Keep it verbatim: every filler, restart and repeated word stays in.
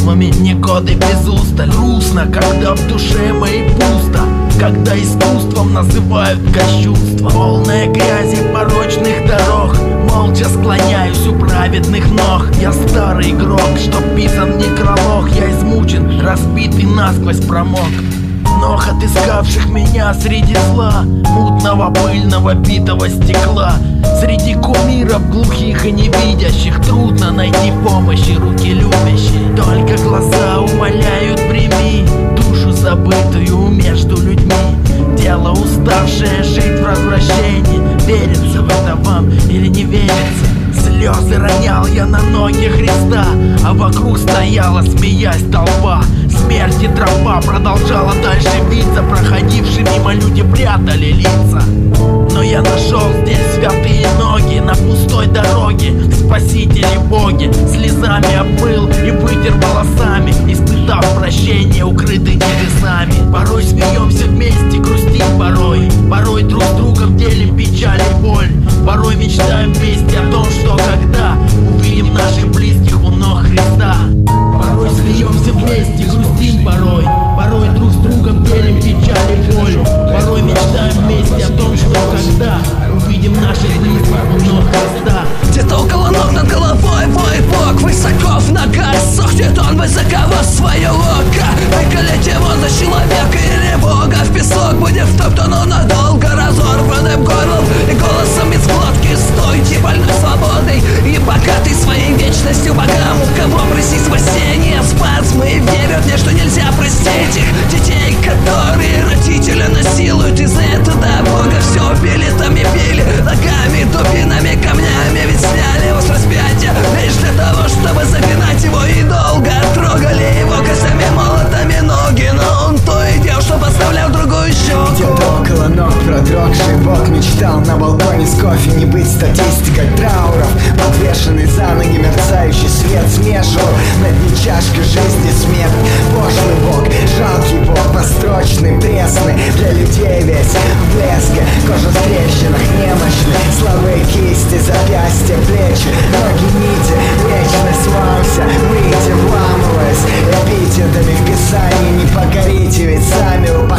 чувствами не годы без устали. Грустно, когда в душе моей пусто, когда искусством называют кощунство. Полная грязи порочных дорог, молча склоняюсь у праведных ног. Я старый игрок, что писан в некролог. Я измучен, разбитый насквозь промок. Ног отыскавших меня среди зла, мутного, пыльного, битого стекла. Среди кумиров глухих и невидящих трудно найти помощи руки любящие. Только глаза умоляют, прими душу забытую между людьми. Тело уставшее жить в развращении. Верится в это вам или не верится? Слезы ронял я на ноги Христа, а вокруг стояла, смеясь, толпа. Смерти тропа продолжала дальше биться, проходившие мимо люди прятали лица. Но я нашел здесь святые ноги на пустой дороге. Спасители боги слезами обмыл и вытер волосами, испытав прощение, укрытый небесами. Порой смеемся вместе, грустим порой, порой друг с другом делим печаль и боль. Порой мечтаем вместе о том, что когда увидим наших близких у ног Христа. Порой смеемся вместе, грустим порой, порой друг с другом делим печаль и боль. Порой мечтаем вместе о том, что когда увидим наших близких у ног Христа. Где-то около ног над головой воет Бог, высоко в ногах сохнет он высоко свое око. Выколить его за человека или Бога, в песок будет втоптано надолго разорванным горлом и голосом из глотки. Стойте, больной свободой и богатый своей вечностью богам, у кого просить спасения, спазмы верят мне, что нельзя простить их детей, которые родители насилуют. Из-за этого Бога все билетами били, ногами, дубинами, камнями, ведь сняли его с распятия лишь для того, чтобы запинать его, и долго трогали его костями, молотами ноги, но он то и делал, что подставлял другую щеку. Где-то около ног продрогший Бог мечтал на балконе с кофе не быть статистикой трауров. Подвешенный за ноги мерцающий свет смешивал на дне чашки жизни смерть. Пошлый Бог, жалкий Бог, построчный, пресный, для людей весь в блеске. Кожа в трещинах, немощный, слабые кисти, запястья, плечи, ноги, нити, вечность вамся. Выйти, вламываясь эпитетами в писании, не покорите, ведь сами вы